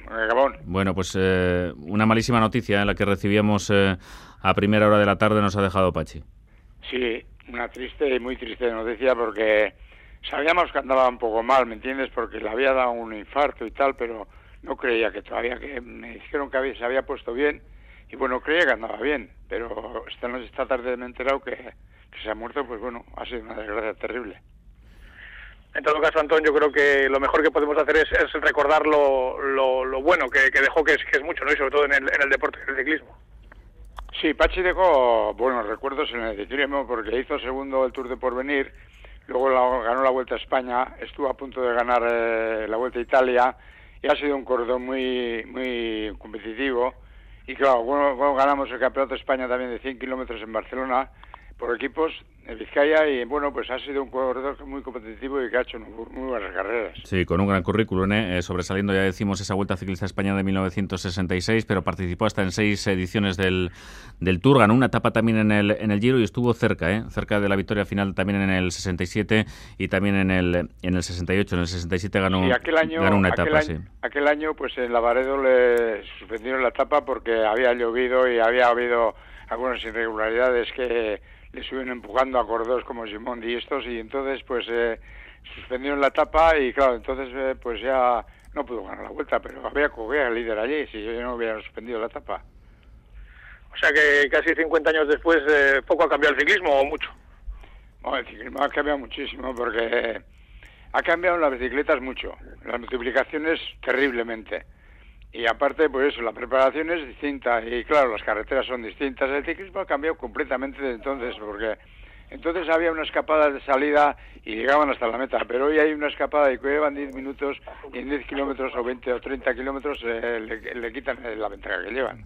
Gabón. Bueno, pues una malísima noticia la que recibíamos a primera hora de la tarde nos ha dejado Pachi. Sí, una triste y muy triste noticia porque sabíamos que andaba un poco mal, ¿me entiendes? Porque le había dado un infarto y tal, pero no creía que todavía, que me dijeron que se había puesto bien y bueno, creía que andaba bien, pero esta tarde me he enterado que se ha muerto, pues bueno, ha sido una desgracia terrible. En todo caso, Antón, yo creo que lo mejor que podemos hacer es recordar lo bueno que dejó, que es mucho, ¿no? Y sobre todo en el deporte, en el ciclismo. Sí, Pachi dejó buenos recuerdos en el ciclismo porque hizo segundo el Tour de Porvenir, luego ganó la Vuelta a España, estuvo a punto de ganar la Vuelta a Italia y ha sido un corredor muy muy competitivo. Y claro, bueno, ganamos el Campeonato de España también de 100 kilómetros en Barcelona por equipos en Vizcaya y bueno, pues ha sido un corredor muy competitivo y que ha hecho muy buenas carreras. Sí, con un gran currículum, sobresaliendo, ya decimos, esa Vuelta Ciclista a España de 1966, pero participó hasta en 6 ediciones del Tour, ganó una etapa también en el Giro y estuvo cerca de la victoria final también en el 67 y también en el 68. En el 67 ganó una etapa, sí. Aquel año, pues en Lavaredo le suspendieron la etapa porque había llovido y había habido algunas irregularidades que le estuvieron empujando a corredores como Gimondi y estos, y entonces pues suspendieron la etapa y claro, entonces pues ya no pudo ganar la Vuelta, pero había el líder allí si yo no hubiera suspendido la etapa. O sea que casi 50 años después poco ha cambiado el ciclismo, ¿o mucho? Bueno, el ciclismo ha cambiado muchísimo porque ha cambiado las bicicletas mucho, las multiplicaciones terriblemente. Y aparte, pues eso, la preparación es distinta y claro, las carreteras son distintas. El ciclismo ha cambiado completamente desde entonces, porque entonces había unas escapadas de salida y llegaban hasta la meta, pero hoy hay una escapada y que llevan 10 minutos y en 10 kilómetros o 20 o 30 kilómetros le quitan la ventaja que llevan.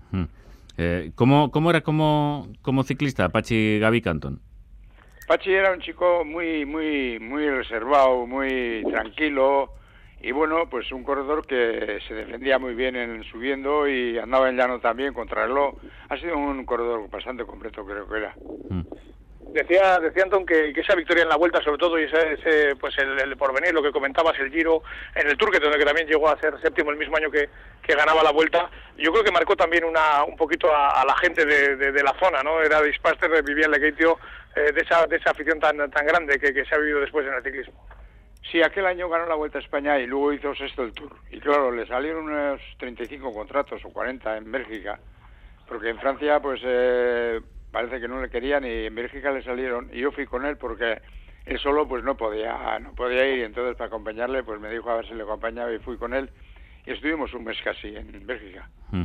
¿Cómo era como ciclista Pachi Gavica, Antón? Pachi era un chico muy reservado, muy tranquilo. Y bueno, pues un corredor que se defendía muy bien en subiendo y andaba en llano también, contrarreloj. Ha sido un corredor bastante completo, creo que era. Decía Antón que esa victoria en la Vuelta, sobre todo, y ese pues el Porvenir, lo que comentabas, el Giro, en el Tour, que también llegó a ser séptimo el mismo año que ganaba la Vuelta, yo creo que marcó también un poquito a la gente de la zona, ¿no? Era Dispaster, vivía en Lekeitio, de esa afición tan grande que se ha vivido después en el ciclismo. Sí, aquel año ganó la Vuelta a España y luego hizo sexto el Tour. Y claro, le salieron unos 35 contratos o 40 en Bélgica, porque en Francia pues parece que no le querían y en Bélgica le salieron. Y yo fui con él porque él solo pues no podía ir, y entonces para acompañarle pues me dijo a ver si le acompañaba y fui con él. Y estuvimos un mes casi en Bélgica.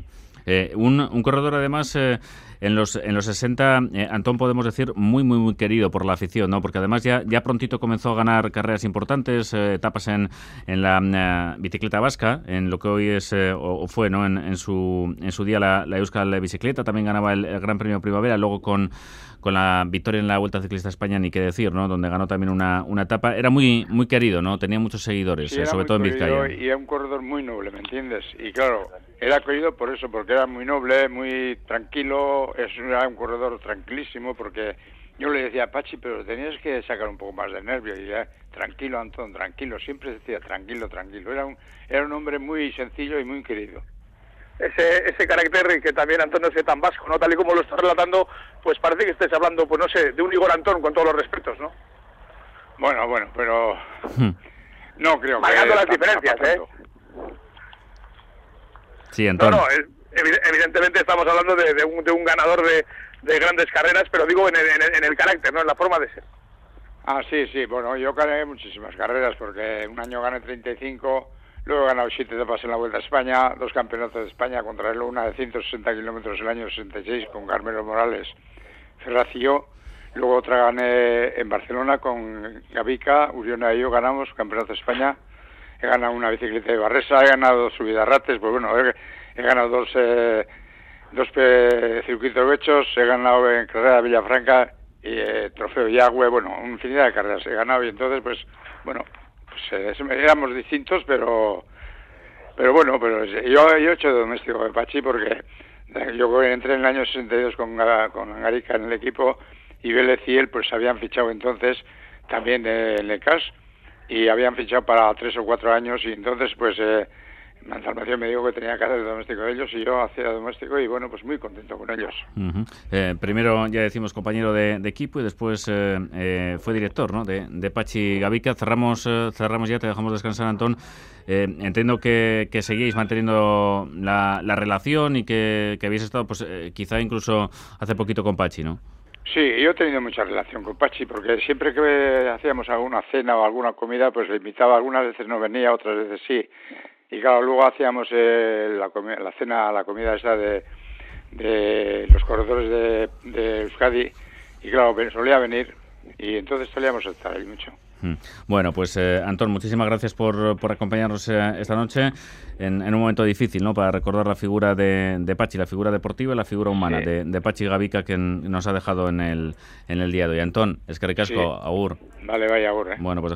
Un corredor además en los 60, Antón, podemos decir muy querido por la afición, ¿no? Porque además ya prontito comenzó a ganar carreras importantes, etapas en la bicicleta vasca, en lo que hoy es o fue, ¿no? En su día la Euskal Bicicleta, también ganaba el Gran Premio Primavera, luego con la victoria en la Vuelta Ciclista a España, ni qué decir, ¿no? Donde ganó también una etapa. Era muy querido, ¿no? Tenía muchos seguidores, sí, sobre todo en Vizcaya. Y era un corredor muy noble, ¿me entiendes? Y claro, era querido por eso, porque era muy noble, muy tranquilo, era un corredor tranquilísimo, porque yo le decía, Pachi, pero tenías que sacar un poco más de nervio, y tranquilo, Antón, tranquilo, siempre decía tranquilo. Era un hombre muy sencillo y muy querido. Ese carácter que también, Antón, no sé, tan vasco, ¿no? Tal y como lo estás relatando, pues parece que estés hablando, pues no sé, de un Igor Antón, con todos los respetos, ¿no? Bueno, pero no creo que... Marcando las diferencias, Sí, Antón. No, evidentemente estamos hablando de un ganador de grandes carreras, pero digo en el carácter, ¿no? En la forma de ser. Ah, sí, bueno, yo gané muchísimas carreras, porque un año gané 35... Luego he ganado 7 etapas en la Vuelta a España, 2 campeonatos de España, contrarreloj, una de 160 kilómetros el año 66 con Carmelo Morales Ferraz y yo. Luego otra gané en Barcelona con Gavica, Uriona y yo ganamos Campeonato de España. He ganado una bicicleta de Barresa, he ganado 2 subidarrates, pues bueno, he ganado dos circuitos hechos, he ganado en carrera de Villafranca y trofeo Yagüe, bueno, infinidad de carreras he ganado y entonces pues bueno... éramos distintos, pero yo he hecho de doméstico de Pachi, porque yo entré en el año 62 con Angarica en el equipo, y Vélez y él pues habían fichado entonces también en el CAS y habían fichado para 3 o 4 años, y entonces pues Manzalmación me dijo que tenía que hacer de doméstico de ellos y yo hacía de doméstico y bueno, pues muy contento con ellos. Primero, ya decimos, compañero de equipo y después fue director, ¿no? de Pachi Gavica. Cerramos ya, te dejamos descansar, Antón. Entiendo que seguíais manteniendo la relación y que habéis estado, pues quizá incluso hace poquito con Pachi, ¿no? Sí, yo he tenido mucha relación con Pachi porque siempre que hacíamos alguna cena o alguna comida, pues le invitaba, algunas veces no venía, otras veces sí. Y claro, luego hacíamos la cena, la comida esa de los corredores de Euskadi y claro, solía venir y entonces solíamos estar ahí mucho. Bueno, pues Antón, muchísimas gracias por acompañarnos esta noche en un momento difícil, ¿no? Para recordar la figura de Pachi, la figura deportiva y la figura humana de Pachi Gavica, que nos ha dejado en el día de hoy. Antón, eskerrik asko, agur. Vale, vaya, agur. Bueno, pues